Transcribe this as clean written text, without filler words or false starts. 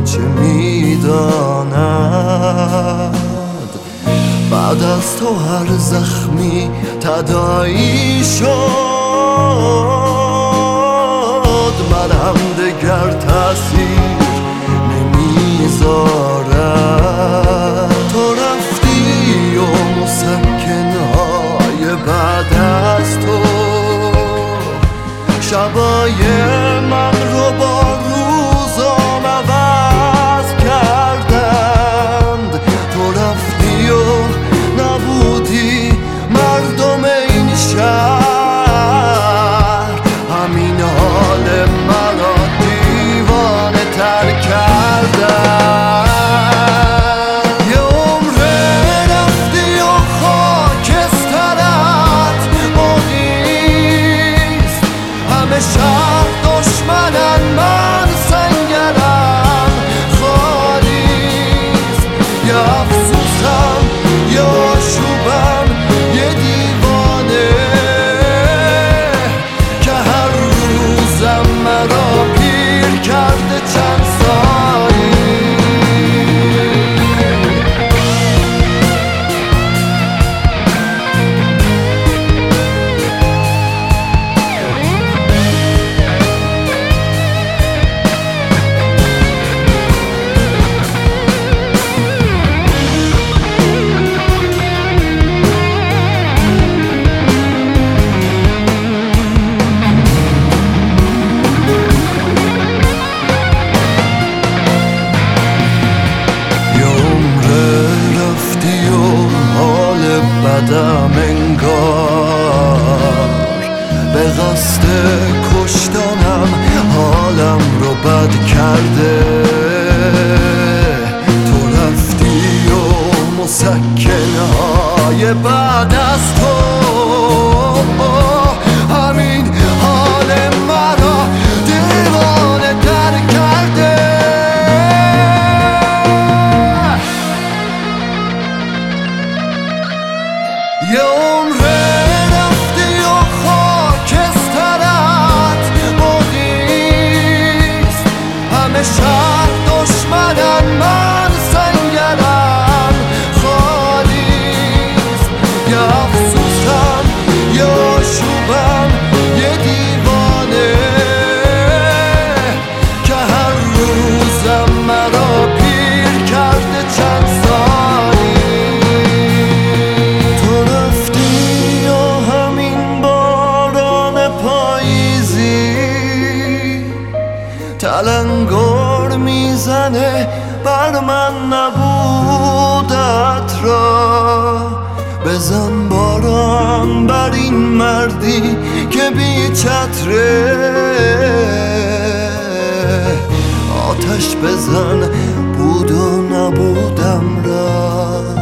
چه میداند بعد از تو هر زخمی تداعی شد. من هم دگر تأثیر نمیذارم. تو رفتی و مسکنهای بعد از تو شبای من رو با روزام عوض کردند. تو رفتی و نبودی مردم این شهر، همین حال مرا دیوانه تر کردند. یه عمر رفتی و خاکسترت باقیست. همه شهر دشمنن، من سنگرم خالیست. یه افسوسم یه آشوبم یه دیوانه که هر روزم مرا پیر کرده چند سالی. بدم انگار به قصد کشتنم حالم رو بد کرده. تو رفتی و مسکنهای بعد از تو همین حال مرا دیوانه تر کرده. یه عمر رفتی و خاکسترت باقیست. همه شهر دشمنن، من سنگرم خالیست. یه افسوسم یه آشوبم یه دیوانه که هر روزم مرا پیر کرده چند سالی. تلنگر میزنه بر من نبودت را. بزن باران بر این مردی که بی چتره. آتش بزن بود و نبودم را.